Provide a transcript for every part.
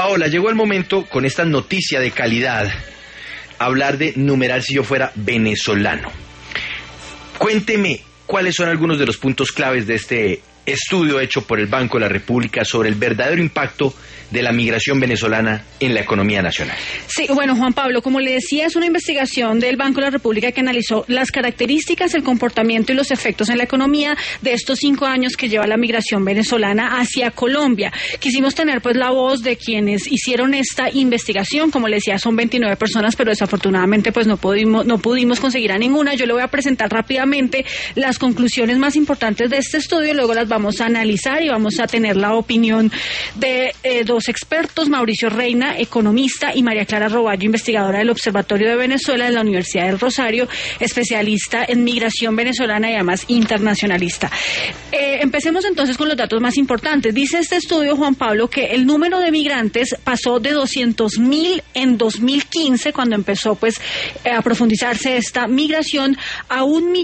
Paola, llegó el momento con esta noticia de calidad, hablar de numeral si yo fuera venezolano. Cuénteme cuáles son algunos de los puntos claves de este estudio hecho por el Banco de la República sobre el verdadero impacto de la migración venezolana en la economía nacional. Sí, bueno, Juan Pablo, como le decía, es una investigación del Banco de la República que analizó las características, el comportamiento y los efectos en la economía de estos 5 años que lleva la migración venezolana hacia Colombia. Quisimos tener pues la voz de quienes hicieron esta investigación. Como le decía, son 29 personas, pero desafortunadamente pues no pudimos conseguir a ninguna. Yo le voy a presentar rápidamente las conclusiones más importantes de este estudio, luego las vamos a analizar y vamos a tener la opinión de dos expertos, Mauricio Reina, economista, y María Clara Roballo, investigadora del Observatorio de Venezuela de la Universidad del Rosario, especialista en migración venezolana y además internacionalista. Empecemos entonces con los datos más importantes. Dice este estudio, Juan Pablo, que el número de migrantes pasó de 200.000 en 2015, cuando empezó pues a profundizarse esta migración, a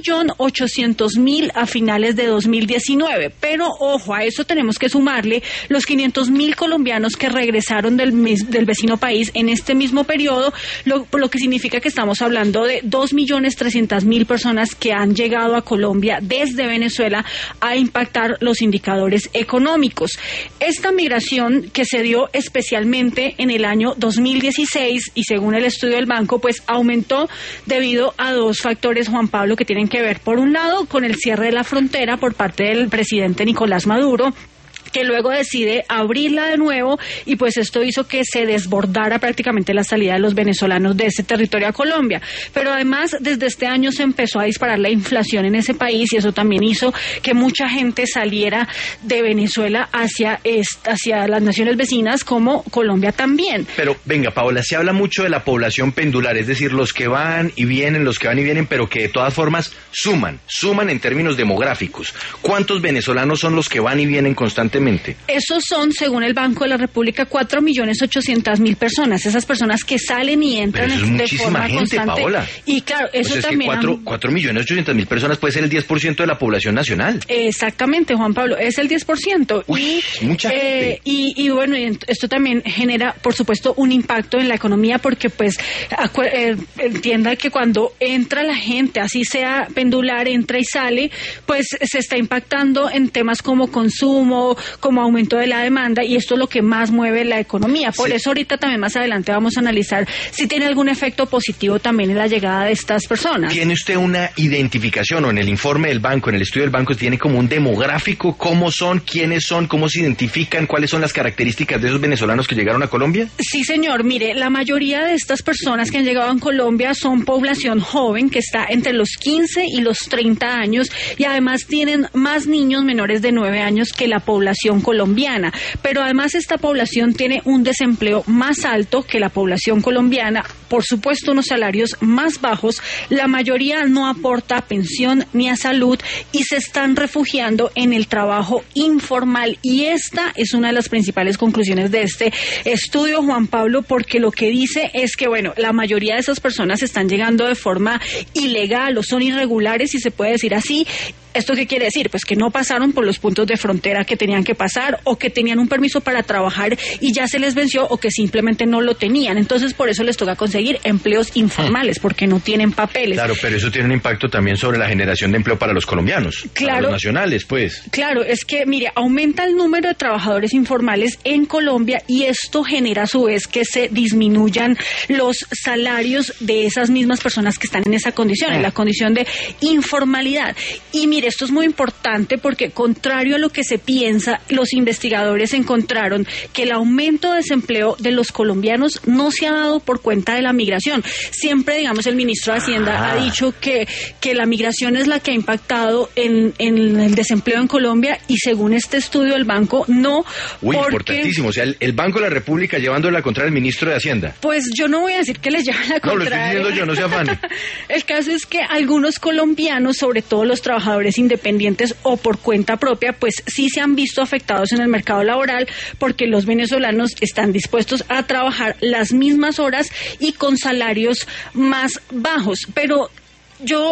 1.800.000 a finales de 2019. Pero ojo, a eso tenemos que sumarle los 500.000 colombianos que regresaron del vecino país en este mismo periodo, lo que significa que estamos hablando de 2.300.000 personas que han llegado a Colombia desde Venezuela a impactar los indicadores económicos. Esta migración, que se dio especialmente en el año 2016 y según el estudio del banco, pues aumentó debido a dos factores, Juan Pablo, que tienen que ver, por un lado, con el cierre de la frontera por parte del presidente Nicolás Maduro, que luego decide abrirla de nuevo, y pues esto hizo que se desbordara prácticamente la salida de los venezolanos de ese territorio a Colombia. Pero además, desde este año se empezó a disparar la inflación en ese país, y eso también hizo que mucha gente saliera de Venezuela hacia las naciones vecinas, como Colombia también. Pero venga, Paola, se habla mucho de la población pendular, es decir, los que van y vienen, pero que de todas formas suman en términos demográficos. ¿Cuántos venezolanos son los que van y vienen constantemente? Esos son, según el Banco de la República, 4.800.000 personas. Esas personas que salen y entran de forma gente, constante. Paola. Y claro, eso pues también... Es que 4.800.000 personas puede ser el 10% de la población nacional. Exactamente, Juan Pablo, es el 10%. Uy, mucha gente. Y bueno, esto también genera, por supuesto, un impacto en la economía, porque pues entienda que cuando entra la gente, así sea pendular, entra y sale, pues se está impactando en temas como consumo, como aumento de la demanda, y esto es lo que más mueve la economía. Por eso ahorita también más adelante vamos a analizar si tiene algún efecto positivo también en la llegada de estas personas. ¿Tiene usted una identificación, o en el informe del banco, en el estudio del banco, tiene como un demográfico? ¿Cómo son? ¿Quiénes son? ¿Cómo se identifican? ¿Cuáles son las características de esos venezolanos que llegaron a Colombia? Sí, señor. Mire, la mayoría de estas personas que han llegado a Colombia son población joven, que está entre los 15 y los 30 años, y además tienen más niños menores de 9 años que la población colombiana, pero además esta población tiene un desempleo más alto que la población colombiana, por supuesto unos salarios más bajos, la mayoría no aporta a pensión ni a salud y se están refugiando en el trabajo informal, y esta es una de las principales conclusiones de este estudio, Juan Pablo, porque lo que dice es que, bueno, la mayoría de esas personas están llegando de forma ilegal o son irregulares, si se puede decir así. ¿Esto qué quiere decir? Pues que no pasaron por los puntos de frontera que tenían que pasar, o que tenían un permiso para trabajar y ya se les venció, o que simplemente no lo tenían. Entonces, por eso les toca conseguir empleos informales, porque no tienen papeles. Claro, pero eso tiene un impacto también sobre la generación de empleo para los colombianos, claro, para los nacionales, pues. Claro, es que, mire, aumenta el número de trabajadores informales en Colombia, y esto genera a su vez que se disminuyan los salarios de esas mismas personas que están en esa condición, en la condición de informalidad. Y mire, esto es muy importante porque, contrario a lo que se piensa, los investigadores encontraron que el aumento de desempleo de los colombianos no se ha dado por cuenta de la migración. Siempre, digamos, el ministro de Hacienda ha dicho que la migración es la que ha impactado en el desempleo en Colombia, y según este estudio del banco, no. Uy, importantísimo. O sea, el Banco de la República llevándole la contraria al ministro de Hacienda. Pues yo no voy a decir que le llevan la contraria. No, lo estoy diciendo yo, no se afane. El caso es que algunos colombianos, sobre todo los trabajadores independientes o por cuenta propia, pues sí se han visto afectados en el mercado laboral, porque los venezolanos están dispuestos a trabajar las mismas horas y con salarios más bajos. Pero yo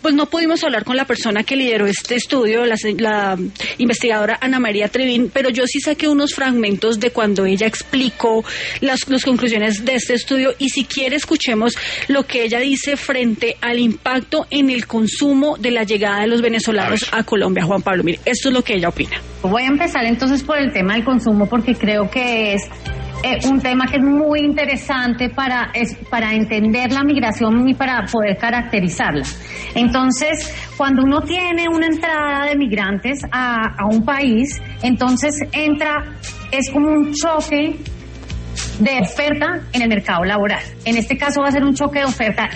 pues no pudimos hablar con la persona que lideró este estudio, la investigadora Ana María Trevín, pero yo sí saqué unos fragmentos de cuando ella explicó las conclusiones de este estudio, y si quiere escuchemos lo que ella dice frente al impacto en el consumo de la llegada de los venezolanos a Colombia. Juan Pablo, mire, esto es lo que ella opina. Voy a empezar entonces por el tema del consumo, porque creo que es un tema que es muy interesante para entender la migración y para poder caracterizarla. Entonces, cuando uno tiene una entrada de migrantes a un país, entonces es como un choque de oferta en el mercado laboral. En este caso va a ser un choque de oferta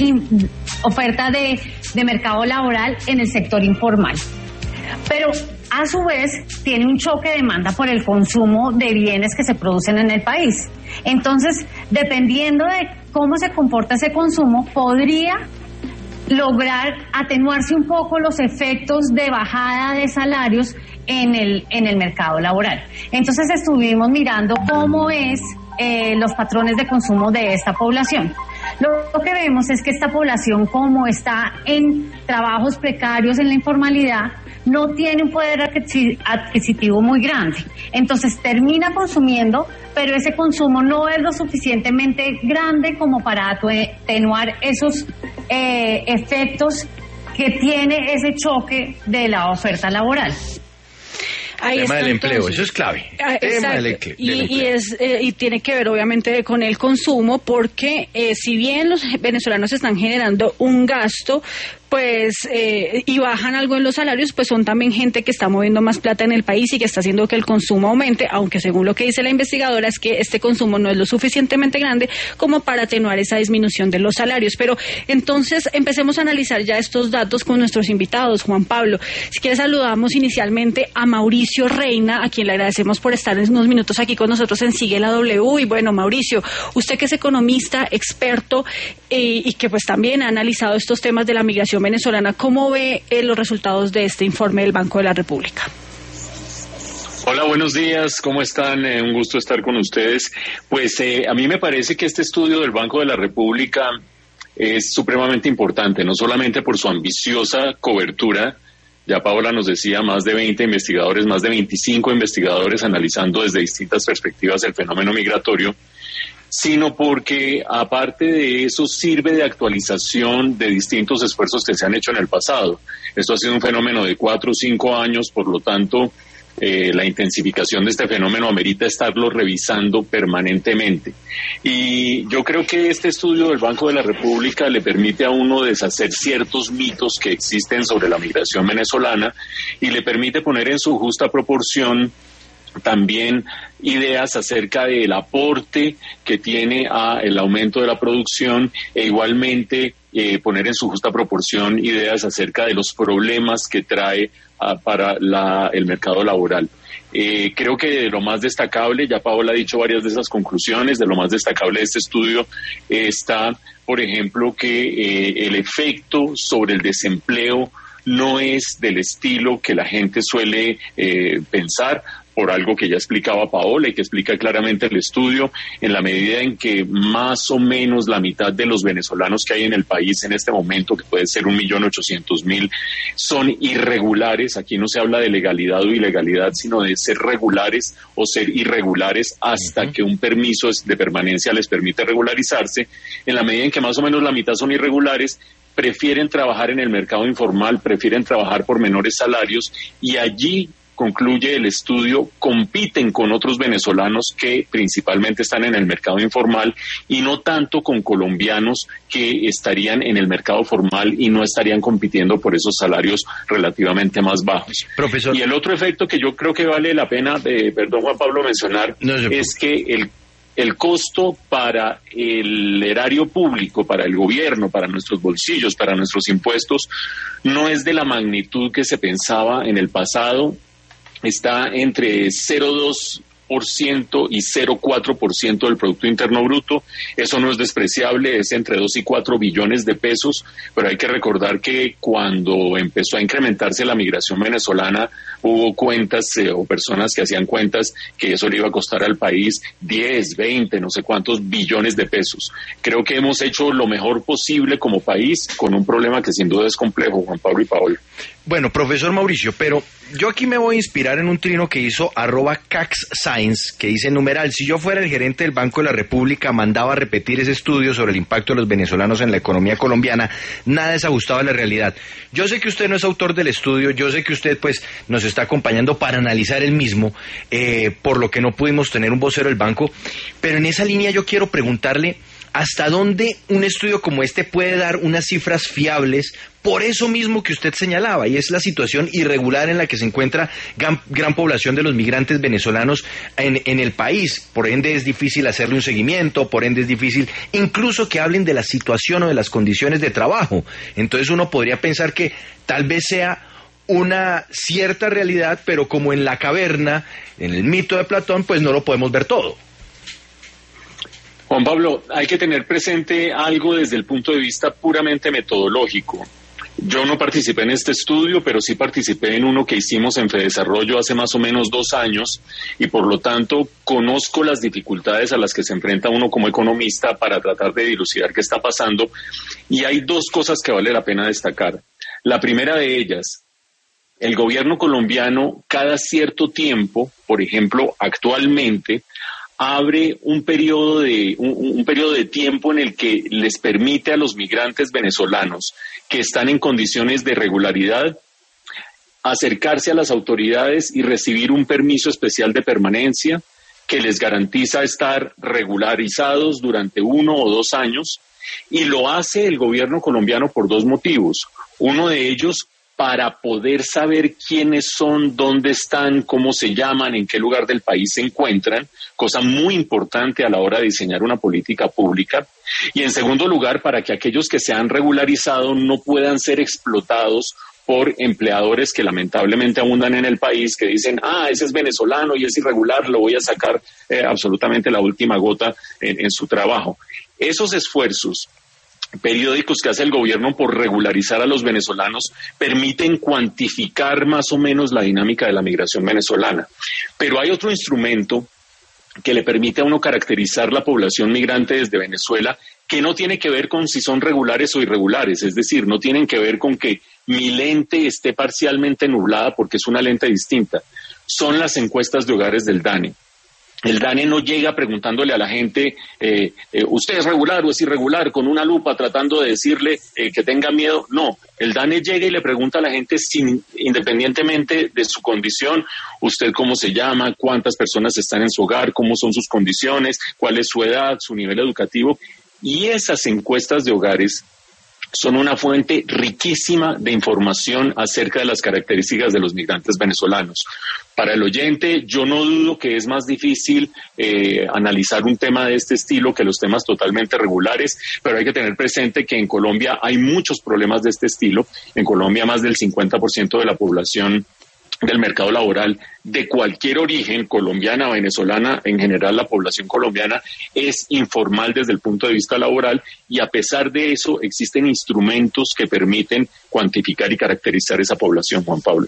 de mercado laboral en el sector informal. Pero a su vez tiene un choque de demanda por el consumo de bienes que se producen en el país. Entonces, dependiendo de cómo se comporta ese consumo, podría lograr atenuarse un poco los efectos de bajada de salarios en el mercado laboral. Entonces estuvimos mirando cómo es los patrones de consumo de esta población. Lo que vemos es que esta población, como está en trabajos precarios en la informalidad, no tiene un poder adquisitivo muy grande. Entonces termina consumiendo, pero ese consumo no es lo suficientemente grande como para atenuar esos efectos que tiene ese choque de la oferta laboral. Ahí tema está, del empleo, entonces. eso es clave. Tema del empleo. Y tiene que ver obviamente con el consumo, porque si bien los venezolanos están generando un gasto, pues y bajan algo en los salarios, pues son también gente que está moviendo más plata en el país y que está haciendo que el consumo aumente, aunque según lo que dice la investigadora es que este consumo no es lo suficientemente grande como para atenuar esa disminución de los salarios. Pero entonces empecemos a analizar ya estos datos con nuestros invitados. Juan Pablo, si quieres saludamos inicialmente a Mauricio Reina, a quien le agradecemos por estar en unos minutos aquí con nosotros en Sigue la W. Y bueno, Mauricio, usted que es economista, experto y que pues también ha analizado estos temas de la migración venezolana, ¿cómo ve los resultados de este informe del Banco de la República? Hola, buenos días, ¿cómo están? Un gusto estar con ustedes. Pues a mí me parece que este estudio del Banco de la República es supremamente importante, no solamente por su ambiciosa cobertura. Ya Paola nos decía, más de 20 investigadores, más de 25 investigadores analizando desde distintas perspectivas el fenómeno migratorio, sino porque aparte de eso sirve de actualización de distintos esfuerzos que se han hecho en el pasado. Esto ha sido un fenómeno de 4 o 5 años, por lo tanto la intensificación de este fenómeno amerita estarlo revisando permanentemente. Y yo creo que este estudio del Banco de la República le permite a uno deshacer ciertos mitos que existen sobre la migración venezolana y le permite poner en su justa proporción también ideas acerca del aporte que tiene a el aumento de la producción e igualmente poner en su justa proporción ideas acerca de los problemas que trae para el mercado laboral. Creo que de lo más destacable, ya Paola ha dicho varias de esas conclusiones, de lo más destacable de este estudio está, por ejemplo, que el efecto sobre el desempleo no es del estilo que la gente suele pensar, por algo que ya explicaba Paola y que explica claramente el estudio, en la medida en que más o menos la mitad de los venezolanos que hay en el país en este momento, que puede ser 1.800.000, son irregulares. Aquí no se habla de legalidad o ilegalidad, sino de ser regulares o ser irregulares hasta que un permiso de permanencia les permite regularizarse. En la medida en que más o menos la mitad son irregulares, prefieren trabajar en el mercado informal, prefieren trabajar por menores salarios y allí, concluye el estudio, compiten con otros venezolanos que principalmente están en el mercado informal y no tanto con colombianos que estarían en el mercado formal y no estarían compitiendo por esos salarios relativamente más bajos. Profesor. Y el otro efecto que yo creo que vale la pena, perdón Juan Pablo, mencionar, es que el costo para el erario público, para el gobierno, para nuestros bolsillos, para nuestros impuestos, no es de la magnitud que se pensaba en el pasado. Está entre 0,2 2% y 0,4% del Producto Interno Bruto. Eso no es despreciable, es entre 2 y 4 billones de pesos, pero hay que recordar que cuando empezó a incrementarse la migración venezolana, hubo cuentas o personas que hacían cuentas que eso le iba a costar al país 10, 20, no sé cuántos billones de pesos. Creo que hemos hecho lo mejor posible como país con un problema que sin duda es complejo, Juan Pablo y Paola. Bueno, profesor Mauricio, pero yo aquí me voy a inspirar en un trino que hizo @CaxScience, que dice numeral: si yo fuera el gerente del Banco de la República, mandaba a repetir ese estudio sobre el impacto de los venezolanos en la economía colombiana, nada es ajustado a la realidad. Yo sé que usted no es autor del estudio, yo sé que usted pues nos está acompañando para analizar el mismo, por lo que no pudimos tener un vocero del banco, pero en esa línea yo quiero preguntarle ¿hasta dónde un estudio como este puede dar unas cifras fiables por eso mismo que usted señalaba, y es la situación irregular en la que se encuentra gran población de los migrantes venezolanos en el país? Por ende es difícil hacerle un seguimiento, por ende es difícil incluso que hablen de la situación o de las condiciones de trabajo. Entonces uno podría pensar que tal vez sea una cierta realidad, pero como en la caverna, en el mito de Platón, pues no lo podemos ver todo. Juan Pablo, hay que tener presente algo desde el punto de vista puramente metodológico. Yo no participé en este estudio, pero sí participé en uno que hicimos en Fedesarrollo hace más o menos 2 años y por lo tanto conozco las dificultades a las que se enfrenta uno como economista para tratar de dilucidar qué está pasando, y hay 2 cosas que vale la pena destacar. La primera de ellas: el gobierno colombiano cada cierto tiempo, por ejemplo, actualmente, abre un periodo de tiempo en el que les permite a los migrantes venezolanos que están en condiciones de regularidad acercarse a las autoridades y recibir un permiso especial de permanencia que les garantiza estar regularizados durante 1 o 2 años, y lo hace el gobierno colombiano por 2 motivos. Uno de ellos, para poder saber quiénes son, dónde están, cómo se llaman, en qué lugar del país se encuentran, cosa muy importante a la hora de diseñar una política pública. Y en segundo lugar, para que aquellos que se han regularizado no puedan ser explotados por empleadores que lamentablemente abundan en el país, que dicen, ese es venezolano y es irregular, lo voy a sacar absolutamente la última gota en su trabajo. Esos esfuerzos periódicos que hace el gobierno por regularizar a los venezolanos permiten cuantificar más o menos la dinámica de la migración venezolana. Pero hay otro instrumento que le permite a uno caracterizar la población migrante desde Venezuela, que no tiene que ver con si son regulares o irregulares, es decir, no tienen que ver con que mi lente esté parcialmente nublada porque es una lente distinta. Son las encuestas de hogares del DANE. El DANE no llega preguntándole a la gente, ¿usted es regular o es irregular?, con una lupa tratando de decirle que tenga miedo. No, el DANE llega y le pregunta a la gente, independientemente de su condición, usted cómo se llama, cuántas personas están en su hogar, cómo son sus condiciones, cuál es su edad, su nivel educativo. Y esas encuestas de hogares son una fuente riquísima de información acerca de las características de los migrantes venezolanos. Para el oyente, yo no dudo que es más difícil analizar un tema de este estilo que los temas totalmente regulares, pero hay que tener presente que en Colombia hay muchos problemas de este estilo. En Colombia más del 50% de la población del mercado laboral de cualquier origen, colombiana, venezolana, en general la población colombiana es informal desde el punto de vista laboral, y a pesar de eso existen instrumentos que permiten cuantificar y caracterizar esa población, Juan Pablo.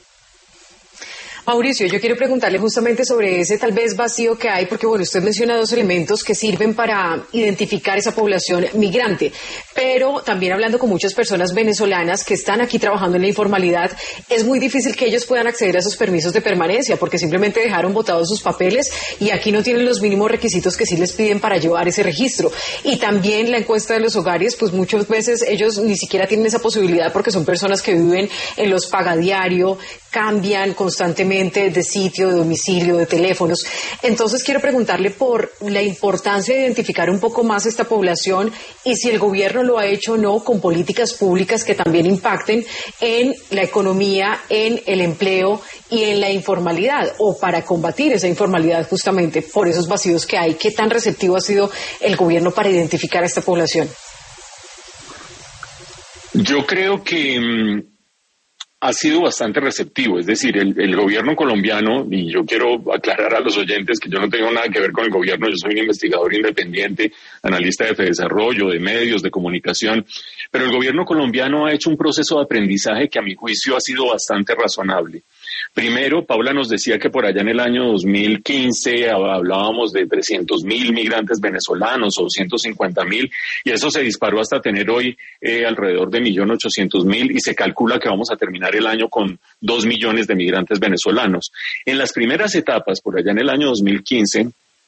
Mauricio, yo quiero preguntarle justamente sobre ese tal vez vacío que hay, porque bueno, usted menciona 2 elementos que sirven para identificar esa población migrante, pero también hablando con muchas personas venezolanas que están aquí trabajando en la informalidad, es muy difícil que ellos puedan acceder a esos permisos de permanencia porque simplemente dejaron botados sus papeles y aquí no tienen los mínimos requisitos que sí les piden para llevar ese registro. Y también la encuesta de los hogares, pues muchas veces ellos ni siquiera tienen esa posibilidad porque son personas que viven en los pagadiario, cambian constantemente de sitio, de domicilio, de teléfonos. Entonces quiero preguntarle por la importancia de identificar un poco más esta población y si el gobierno lo ha hecho o no con políticas públicas que también impacten en la economía, en el empleo y en la informalidad, o para combatir esa informalidad justamente por esos vacíos que hay. ¿Qué tan receptivo ha sido el gobierno para identificar a esta población? Yo creo que ha sido bastante receptivo, es decir, el gobierno colombiano, y yo quiero aclarar a los oyentes que yo no tengo nada que ver con el gobierno, yo soy un investigador independiente, analista de desarrollo, de medios, de comunicación, pero el gobierno colombiano ha hecho un proceso de aprendizaje que a mi juicio ha sido bastante razonable. Primero, Paula nos decía que por allá en el año 2015 hablábamos de 300.000 migrantes venezolanos o 250.000, y eso se disparó hasta tener hoy alrededor de 1.800.000, y se calcula que vamos a terminar el año con 2 millones de migrantes venezolanos. En las primeras etapas, por allá en el año 2015,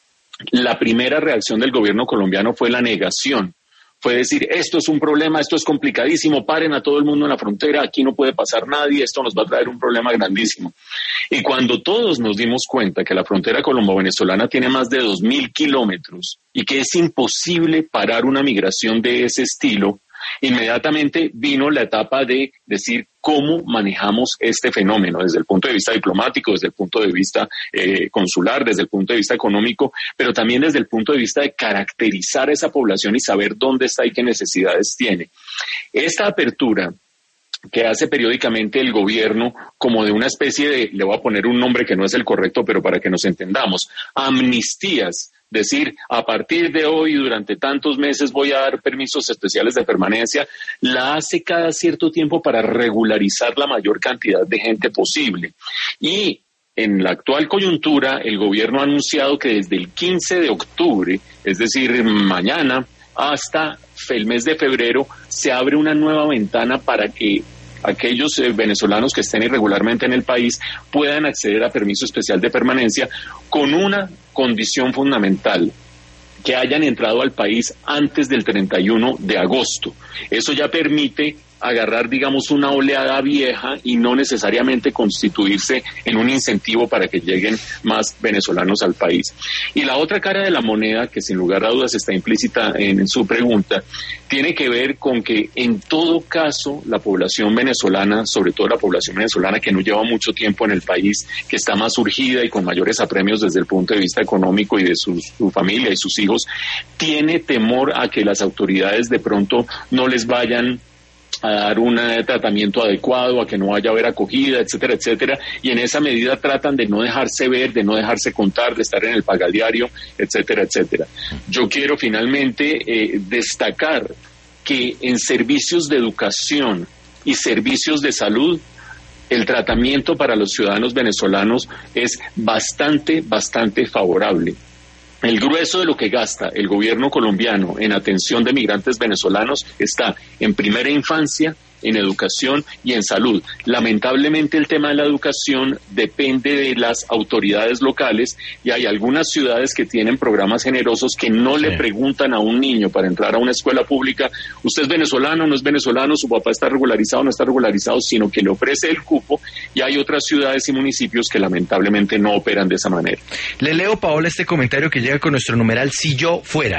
la primera reacción del gobierno colombiano fue la negación. Fue decir, esto es un problema, esto es complicadísimo, paren a todo el mundo en la frontera, aquí no puede pasar nadie, esto nos va a traer un problema grandísimo. Y cuando todos nos dimos cuenta que la frontera colombo-venezolana tiene más de 2.000 kilómetros y que es imposible parar una migración de ese estilo, inmediatamente vino la etapa de decir cómo manejamos este fenómeno desde el punto de vista diplomático, desde el punto de vista consular, desde el punto de vista económico, pero también desde el punto de vista de caracterizar a esa población y saber dónde está y qué necesidades tiene. Esta apertura que hace periódicamente el gobierno como de una especie de, le voy a poner un nombre que no es el correcto, pero para que nos entendamos, amnistías, decir, a partir de hoy, durante tantos meses voy a dar permisos especiales de permanencia, la hace cada cierto tiempo para regularizar la mayor cantidad de gente posible. Y en la actual coyuntura, el gobierno ha anunciado que desde el 15 de octubre, es decir, mañana, hasta el mes de febrero, se abre una nueva ventana para que aquellos venezolanos que estén irregularmente en el país puedan acceder a permiso especial de permanencia con una condición fundamental: que hayan entrado al país antes del 31 de agosto. Eso ya permite agarrar, digamos, una oleada vieja y no necesariamente constituirse en un incentivo para que lleguen más venezolanos al país. Y la otra cara de la moneda, que sin lugar a dudas está implícita en su pregunta, tiene que ver con que en todo caso la población venezolana, sobre todo la población venezolana que no lleva mucho tiempo en el país, que está más urgida y con mayores apremios desde el punto de vista económico y de su familia y sus hijos, tiene temor a que las autoridades de pronto no les vayan a dar un tratamiento adecuado, a que no vaya a haber acogida, etcétera, etcétera, y en esa medida tratan de no dejarse ver, de no dejarse contar, de estar en el pagadiario, etcétera, etcétera. Yo quiero finalmente destacar que en servicios de educación y servicios de salud, el tratamiento para los ciudadanos venezolanos es bastante favorable. El grueso de lo que gasta el gobierno colombiano en atención de migrantes venezolanos está en primera infancia, en educación y en salud. Lamentablemente el tema de la educación depende de las autoridades locales y hay algunas ciudades que tienen programas generosos que no le preguntan a un niño para entrar a una escuela pública, ¿usted es venezolano, no es venezolano, su papá está regularizado, no está regularizado?, sino que le ofrece el cupo, y hay otras ciudades y municipios que lamentablemente no operan de esa manera. Le leo, Paola, este comentario que llega con nuestro numeral si yo fuera,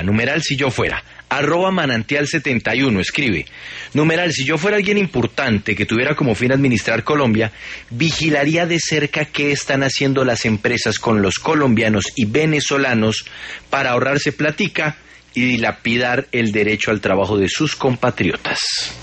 @manantial71, escribe: numeral, si yo fuera alguien importante que tuviera como fin administrar Colombia, vigilaría de cerca qué están haciendo las empresas con los colombianos y venezolanos para ahorrarse platica y dilapidar el derecho al trabajo de sus compatriotas.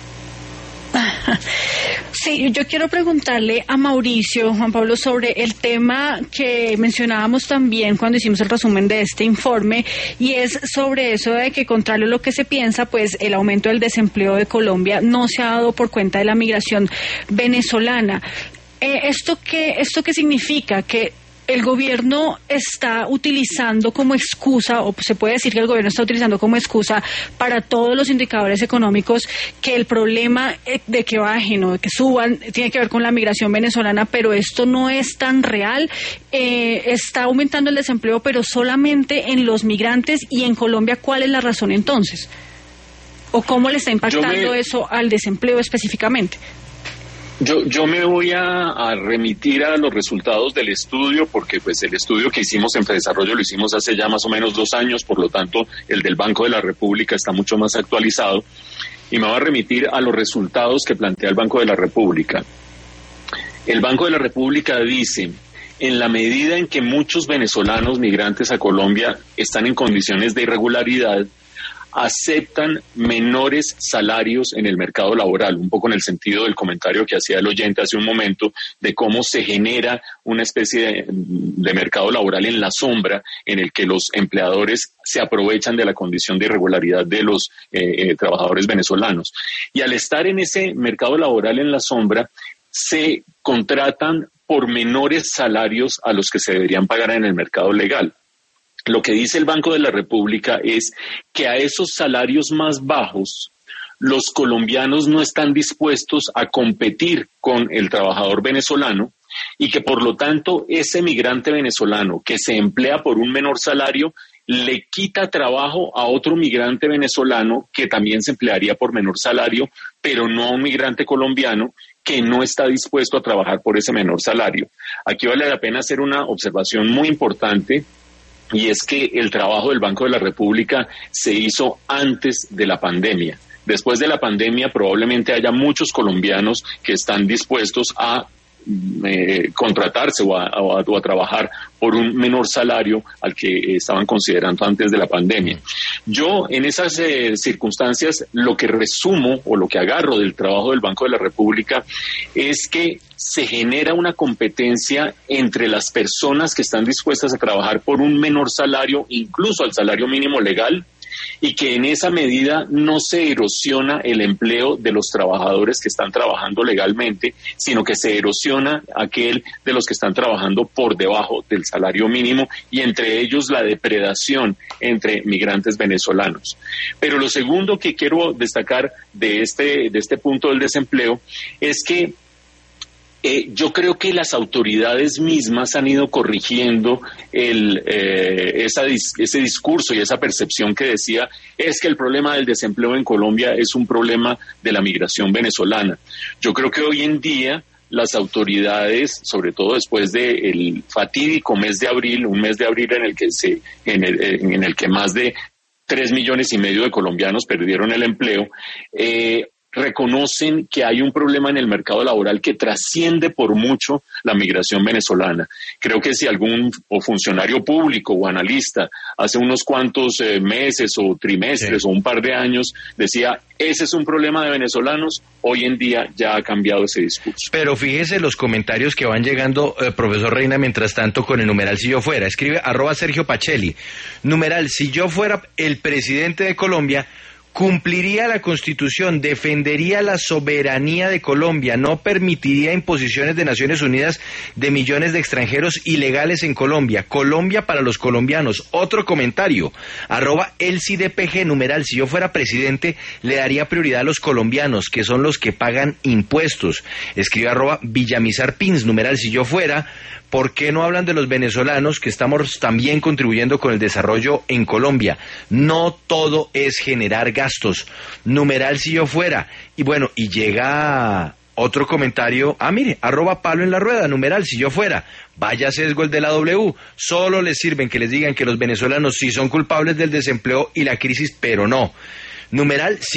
Sí, yo quiero preguntarle a Mauricio, Juan Pablo, sobre el tema que mencionábamos también cuando hicimos el resumen de este informe, y es sobre eso de que, contrario a lo que se piensa, pues el aumento del desempleo de Colombia no se ha dado por cuenta de la migración venezolana. ¿Esto qué significa? Que el gobierno está utilizando como excusa, o se puede decir que el gobierno está utilizando como excusa para todos los indicadores económicos, que el problema de que bajen o de que suban tiene que ver con la migración venezolana, pero esto no es tan real. Está aumentando el desempleo, pero solamente en los migrantes, y en Colombia, ¿cuál es la razón entonces? ¿O cómo le está impactando eso al desempleo específicamente? Yo me voy a remitir a los resultados del estudio, porque pues el estudio que hicimos en FEDesarrollo lo hicimos hace ya más o menos 2 años, por lo tanto el del Banco de la República está mucho más actualizado, y me voy a remitir a los resultados que plantea el Banco de la República. El Banco de la República dice: en la medida en que muchos venezolanos migrantes a Colombia están en condiciones de irregularidad, aceptan menores salarios en el mercado laboral, un poco en el sentido del comentario que hacía el oyente hace un momento, de cómo se genera una especie de mercado laboral en la sombra, en el que los empleadores se aprovechan de la condición de irregularidad de los trabajadores venezolanos. Y al estar en ese mercado laboral en la sombra, se contratan por menores salarios a los que se deberían pagar en el mercado legal. Lo que dice el Banco de la República es que a esos salarios más bajos, los colombianos no están dispuestos a competir con el trabajador venezolano y que por lo tanto ese migrante venezolano que se emplea por un menor salario le quita trabajo a otro migrante venezolano que también se emplearía por menor salario, pero no a un migrante colombiano que no está dispuesto a trabajar por ese menor salario. Aquí vale la pena hacer una observación muy importante, y es que el trabajo del Banco de la República se hizo antes de la pandemia. Después de la pandemia probablemente haya muchos colombianos que están dispuestos a contratarse o a trabajar por un menor salario al que estaban considerando antes de la pandemia. Yo en esas circunstancias lo que resumo o lo que agarro del trabajo del Banco de la República es que se genera una competencia entre las personas que están dispuestas a trabajar por un menor salario, incluso al salario mínimo legal, y que en esa medida no se erosiona el empleo de los trabajadores que están trabajando legalmente, sino que se erosiona aquel de los que están trabajando por debajo del salario mínimo, y entre ellos la depredación entre migrantes venezolanos. Pero lo segundo que quiero destacar de este punto del desempleo es que yo creo que las autoridades mismas han ido corrigiendo ese discurso y esa percepción que decía es que el problema del desempleo en Colombia es un problema de la migración venezolana. Yo creo que hoy en día las autoridades, sobre todo después del fatídico mes de abril, un mes de abril en el que más de 3,5 millones de colombianos perdieron el empleo, reconocen que hay un problema en el mercado laboral que trasciende por mucho la migración venezolana. Creo que si algún funcionario público o analista hace unos cuantos meses o trimestres o un par de años decía ese es un problema de venezolanos, hoy en día ya ha cambiado ese discurso. Pero fíjese los comentarios que van llegando, profesor Reina, mientras tanto con el numeral si yo fuera. Escribe @Sergio Pacelli, numeral si yo fuera el presidente de Colombia, cumpliría la Constitución, defendería la soberanía de Colombia, no permitiría imposiciones de Naciones Unidas de millones de extranjeros ilegales en Colombia. Colombia para los colombianos. Otro comentario, @ElCiDPG, numeral, si yo fuera presidente, le daría prioridad a los colombianos, que son los que pagan impuestos. Escribe @Villamizarpins, numeral, si yo fuera, ¿por qué no hablan de los venezolanos que estamos también contribuyendo con el desarrollo en Colombia? No todo es generar gastos. Numeral si yo fuera. Y bueno, y llega otro comentario. Mire, @Pablo en la Rueda, numeral si yo fuera. Vaya sesgo el de la W. Solo les sirven que les digan que los venezolanos sí son culpables del desempleo y la crisis, pero no. Numeral